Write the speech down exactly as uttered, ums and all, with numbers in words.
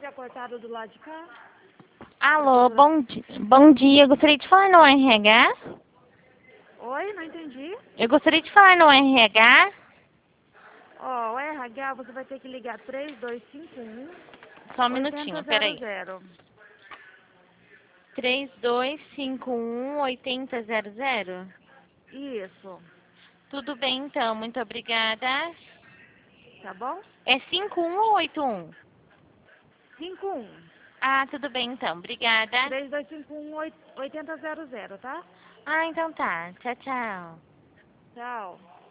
tinha cortado do lado de cá. Alô, bom, di bom dia. Eu gostaria de falar no R H. Oi, não entendi. Eu gostaria de falar no R H. Ó, o R H você vai ter que ligar três dois cinco um Só um oito zero minutinho, peraí. zero. três dois cinco um oito zero zero zero. Isso, Tudo bem, então. Muito obrigada. tá bom? É cinco um ou oito um? cinco um Ah, tudo bem, então. Obrigada. três dois cinco um oito zero zero, tá? Ah, então tá. Tchau, tchau. Tchau.